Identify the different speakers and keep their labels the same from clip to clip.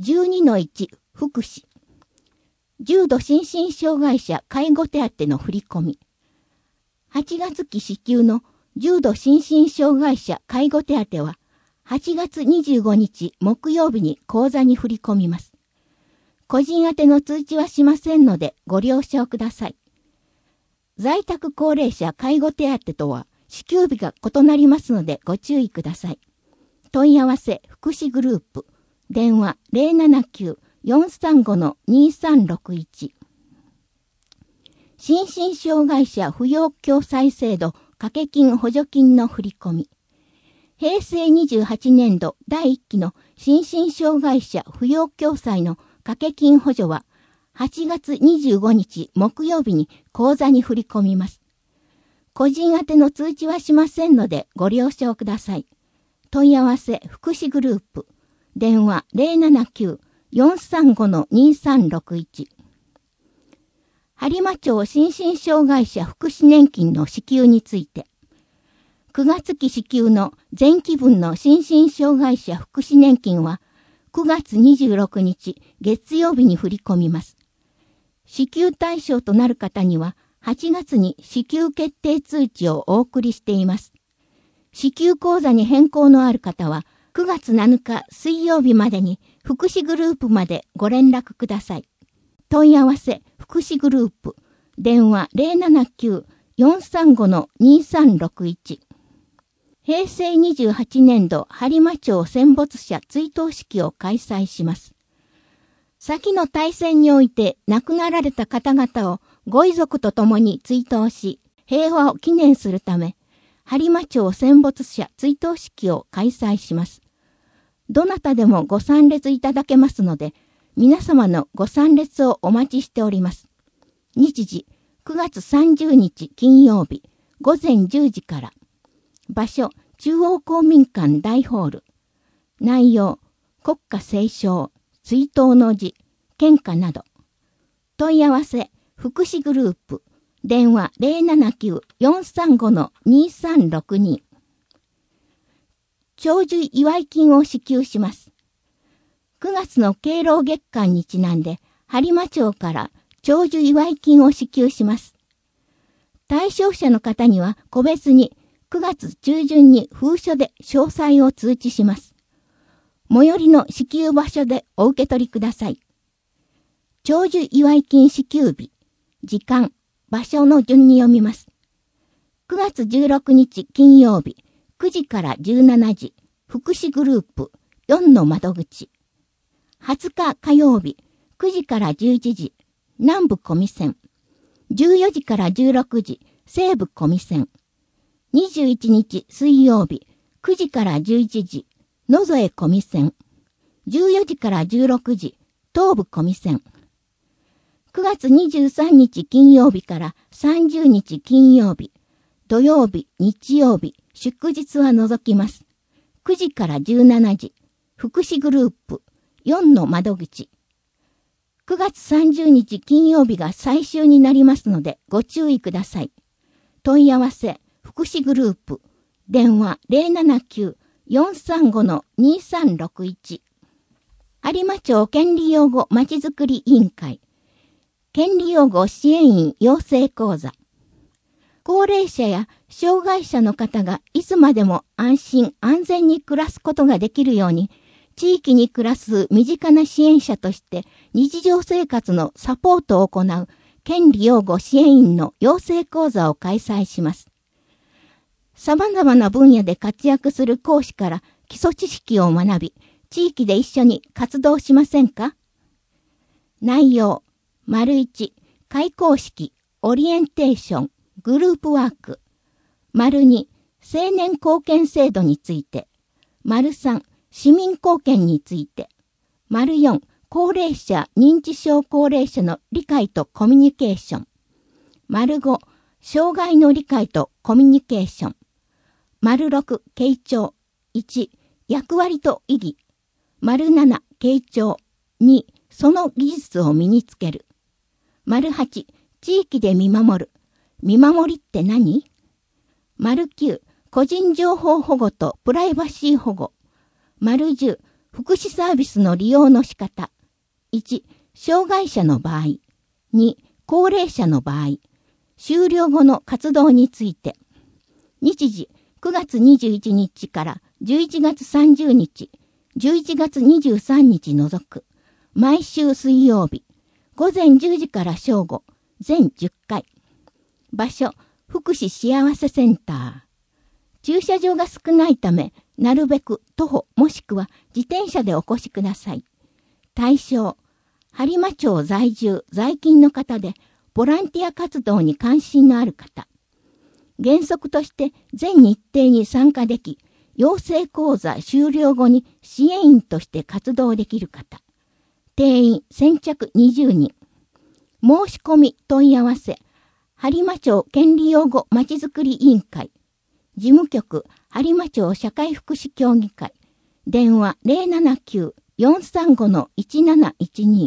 Speaker 1: 12-1 福祉。重度心身障害者介護手当の振り込み。8月期支給の重度心身障害者介護手当は8月25日木曜日に口座に振り込みます。個人宛ての通知はしませんのでご了承ください。在宅高齢者介護手当とは支給日が異なりますのでご注意ください。問い合わせ福祉グループ電話 079-435-2361 心身障害者扶養共済制度掛け金補助金の振り込み。平成28年度第1期の心身障害者扶養共済の掛け金補助は8月25日木曜日に口座に振り込みます。個人宛ての通知はしませんのでご了承ください。問い合わせ福祉グループ電話 079-435-2361 播磨町心身障害者福祉年金の支給について9月期支給の前期分の心身障害者福祉年金は9月26日月曜日に振り込みます。支給対象となる方には8月に支給決定通知をお送りしています。支給口座に変更のある方は9月7日水曜日までに福祉グループまでご連絡ください。問い合わせ福祉グループ電話 079-435-2361 平成28年度播磨町戦没者追悼式を開催します。先の大戦において亡くなられた方々をご遺族と共に追悼し、平和を記念するため、播磨町戦没者追悼式を開催します。どなたでもご参列いただけますので、皆様のご参列をお待ちしております。日時、9月30日金曜日、午前10時から。場所、中央公民館大ホール。内容、国歌斉唱、追悼の辞、献花など。問い合わせ、福祉グループ。電話 079-435-2362 長寿祝い金を支給します。9月の敬老月間にちなんで、播磨町から長寿祝い金を支給します。対象者の方には個別に9月中旬に封書で詳細を通知します。最寄りの支給場所でお受け取りください。長寿祝い金支給日、時間、場所の順に読みます。9月16日金曜日、9時から17時、福祉グループ4の窓口。20日火曜日、9時から11時、南部小見線。14時から16時、西部小見線。21日水曜日、9時から11時、野添小見線。14時から16時、東部小見線。9月23日金曜日から30日金曜日、土曜日、日曜日、祝日は除きます。9時から17時、福祉グループ4の窓口。9月30日金曜日が最終になりますのでご注意ください。問い合わせ、福祉グループ、電話 079-435-2361 播磨町権利擁護まちづくり委員会権利擁護支援員養成講座。高齢者や障害者の方がいつまでも安心安全に暮らすことができるように、地域に暮らす身近な支援者として日常生活のサポートを行う権利擁護支援員の養成講座を開催します。様々な分野で活躍する講師から基礎知識を学び、地域で一緒に活動しませんか？内容、1、開講式、オリエンテーション、グループワーク。2、青年貢献制度について。3、市民貢献について。4、高齢者、認知症高齢者の理解とコミュニケーション。5、障害の理解とコミュニケーション。6、傾聴。1、役割と意義。7、傾聴。2、その技術を身につける。8、地域で見守る。見守りって何？9、個人情報保護とプライバシー保護。10、 福祉サービスの利用の仕方。1、障害者の場合。2、高齢者の場合。終了後の活動について。日時、9月21日から11月30日、11月23日除く。毎週水曜日。午前10時から正午。全10回。場所、福祉幸せセンター。駐車場が少ないため、なるべく徒歩もしくは自転車でお越しください。対象、播磨町在住在勤の方で、ボランティア活動に関心のある方。原則として全日程に参加でき、養成講座終了後に支援員として活動できる方。定員先着20人。申し込み問い合わせ、播磨町権利擁護まちづくり委員会。事務局、播磨町社会福祉協議会。電話 079-435-1712。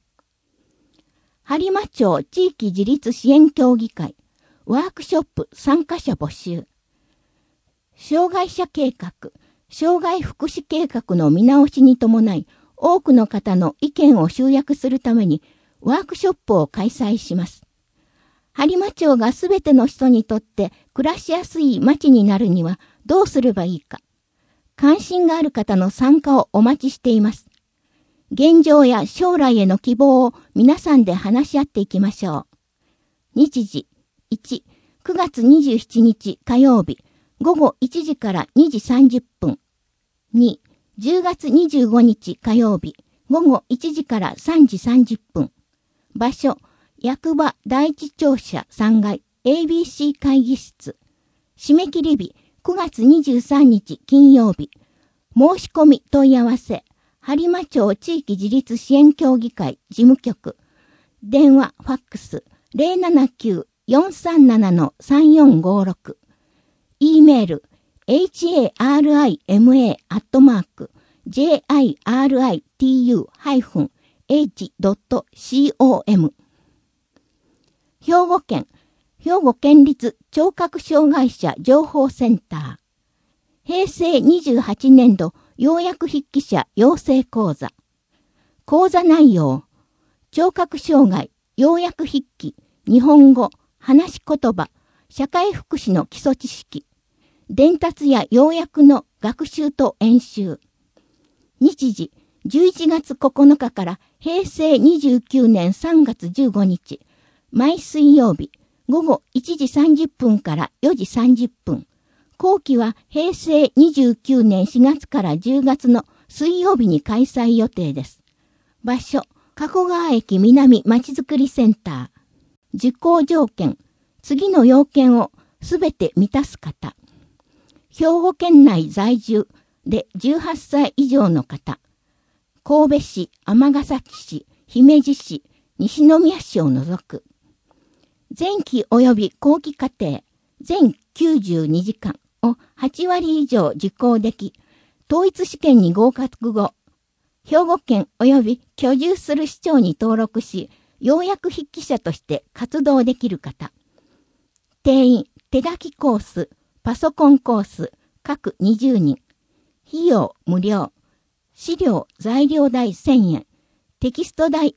Speaker 1: 播磨町地域自立支援協議会。ワークショップ参加者募集。障害者計画、障害福祉計画の見直しに伴い、多くの方の意見を集約するために、ワークショップを開催します。播磨町がすべての人にとって暮らしやすい町になるにはどうすればいいか。関心がある方の参加をお待ちしています。現状や将来への希望を皆さんで話し合っていきましょう。日時、1、9月27日火曜日、午後1時から2時30分。2、10月25日火曜日、午後1時から3時30分。場所、役場第一庁舎3階 ABC 会議室。締め切り日、9月23日金曜日。申し込み問い合わせ、播磨町地域自立支援協議会事務局。電話、ファックス、079-437-3456。e メール、harima@jiritu-h.com。兵庫県立聴覚障害者情報センター。平成28年度要約筆記者養成講座。講座内容。聴覚障害、要約筆記、日本語、話し言葉、社会福祉の基礎知識。伝達や要約の学習と演習。日時、11月9日から平成29年3月15日。毎水曜日、午後1時30分から4時30分。後期は平成29年4月から10月の水曜日に開催予定です。場所、加古川駅南まちづくりセンター。受講条件、次の要件をすべて満たす方。兵庫県内在住で18歳以上の方。神戸市、尼崎市、姫路市、西宮市を除く。前期及び後期課程、全92時間を8割以上受講でき、統一試験に合格後、兵庫県及び居住する市町に登録し、要約筆記者として活動できる方。定員、手書きコース、パソコンコース、各20人。費用無料。資料、材料代1000円。テキスト代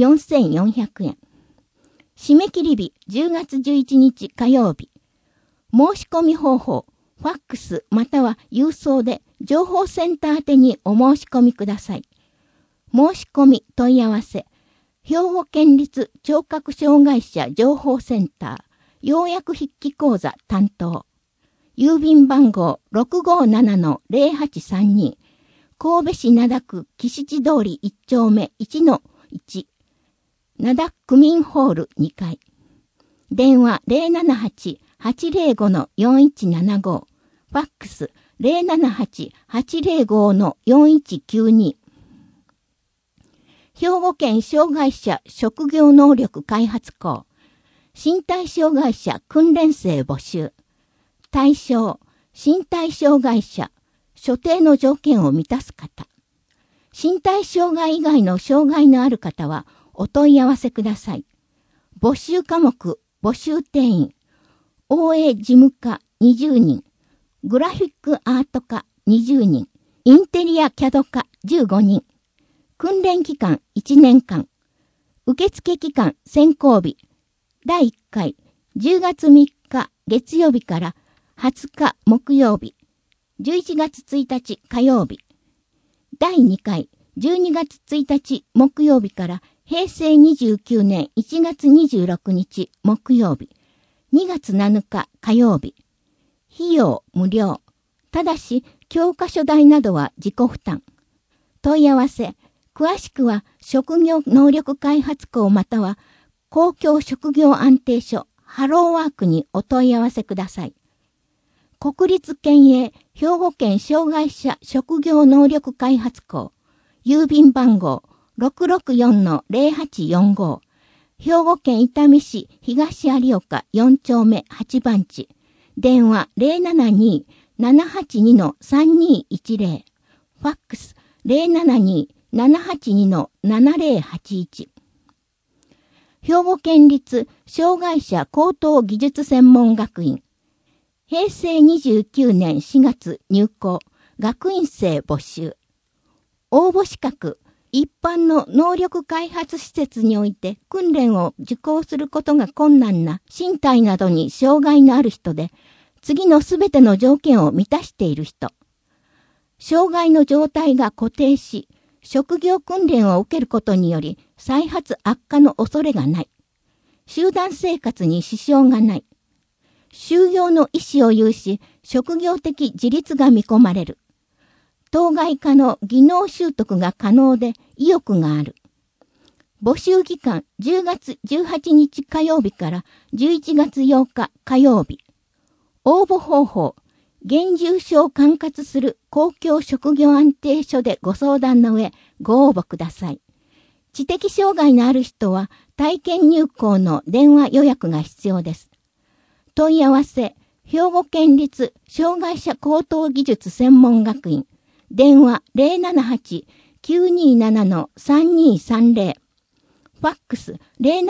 Speaker 1: 4400円。締め切り日10月11日火曜日。申し込み方法、ファックスまたは郵送で情報センター宛てにお申し込みください。申し込み問い合わせ、兵庫県立聴覚障害者情報センター、要約筆記講座担当。郵便番号 657-0832。神戸市灘区岸地通り1丁目 1-1。灘区民ホール2階。電話 078-805-4175。ファックス 078-805-4192。兵庫県障害者職業能力開発校。身体障害者訓練生募集。対象、身体障害者、所定の条件を満たす方。身体障害以外の障害のある方はお問い合わせください。募集科目、募集定員、応援事務課20人、グラフィックアート科20人、 インテリアキャド科15人。訓練期間1年間。受付期間選考日。第1回、10月3日月曜日から20日木曜日。11月1日火曜日。第2回、12月1日木曜日から平成29年1月26日木曜日。2月7日火曜日。費用無料。ただし、教科書代などは自己負担。問い合わせ。詳しくは、職業能力開発校または、公共職業安定所、ハローワークにお問い合わせください。国立県営兵庫県障害者職業能力開発校、郵便番号 664-0845、兵庫県伊丹市東有岡4丁目8番地、電話 072-782-3210、ファックス 072-782-7081。兵庫県立障害者高等技術専門学院。平成29年4月入校、学院生募集。応募資格、一般の能力開発施設において訓練を受講することが困難な身体などに障害のある人で、次のすべての条件を満たしている人。障害の状態が固定し、職業訓練を受けることにより再発悪化の恐れがない。集団生活に支障がない。就業の意思を有し、職業的自立が見込まれる。当該科の技能習得が可能で意欲がある。募集期間10月18日火曜日から11月8日火曜日。応募方法。現住所を管轄する公共職業安定所でご相談の上、ご応募ください。知的障害のある人は体験入校の電話予約が必要です。問い合わせ、兵庫県立障害者高等技術専門学院、電話 078-927-3230、ファックス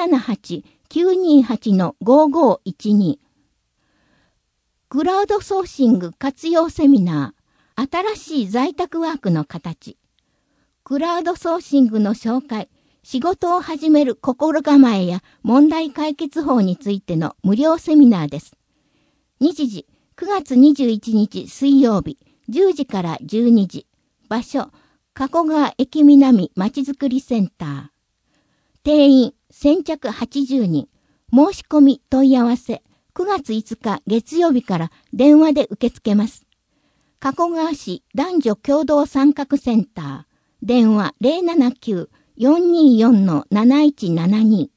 Speaker 1: 078-928-5512。クラウドソーシング活用セミナー、新しい在宅ワークの形。クラウドソーシングの紹介、仕事を始める心構えや問題解決法についての無料セミナーです。日時、9月21日水曜日、10時から12時。場所、加古川駅南まちづくりセンター。定員、先着80人。申し込み問い合わせ。9月5日月曜日から電話で受け付けます。加古川市男女共同参画センター。電話 079-424-7172。